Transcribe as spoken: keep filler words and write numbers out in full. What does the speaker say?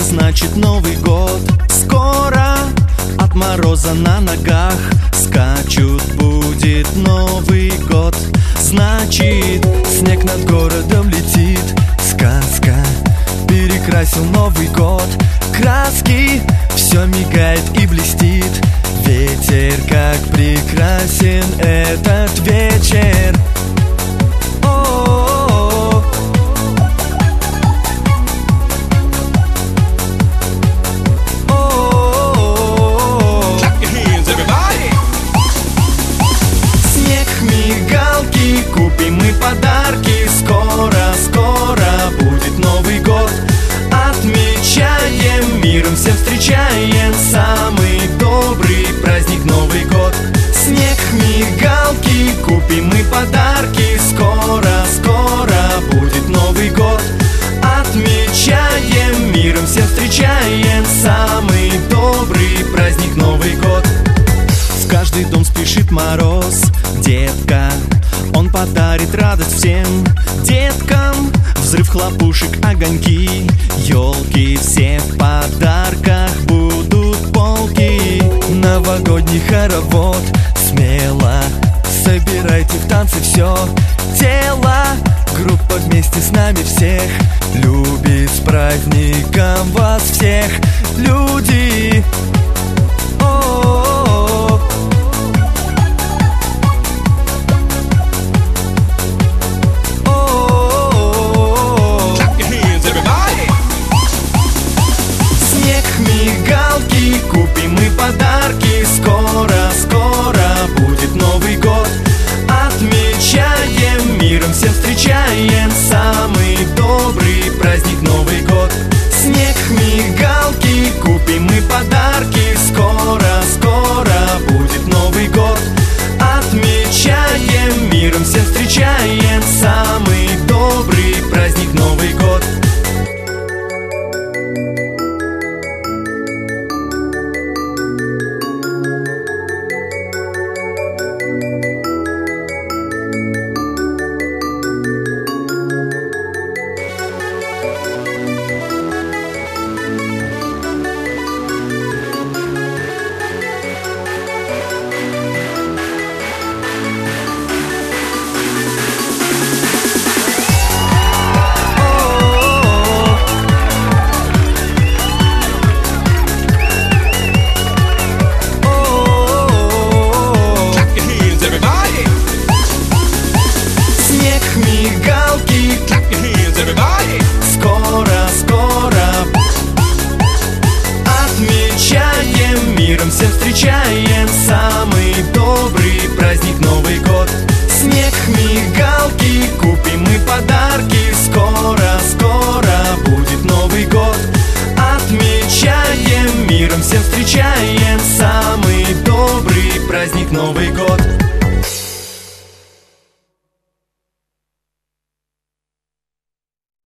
это значит Новый год. Скоро от мороза на ногах скачут, будет Новый год. Значит, снег над городом летит, сказка, перекрасил Новый год. Краски, все мигает и блестит, ветер, как прекрасен этот вечер. О-о-о-о. О-о-о-о. Снег, мигалки, купим мы подарки. Скоро, скоро будет Новый год. Отмечаем, миром всем встречаем самый добрый праздник Новый год. Снег, мигалки, купим мы подарки. Скоро, скоро будет Новый год. Отмечаем, миром всем встречаем самый добрый праздник Новый год. В каждый дом спешит мороз, детка, он подарит радость всем деткам. Взрыв хлопушек, огоньки, елки, все в подарках будут полки. Новогодний хоровод, смело собирайте в танцы все тело. Группа вместе с нами всех любит, с праздником вас всех, люди. О-о-о-о. Мигалки, купим мы подарки. Скоро, скоро будет Новый год. Отмечаем, миром всем встречаем самый добрый праздник Новый год. Снег, мигалки, купим мы подарки. Скоро, скоро будет Новый год. Отмечаем, миром всем встречаем самый добрый праздник Новый год. Скоро, скоро отмечаем, миром всем встречаем самый добрый праздник Новый год. Снег, мигалки, купим мы подарки. Скоро, скоро будет Новый год. Отмечаем, миром всем встречаем самый добрый праздник Новый год.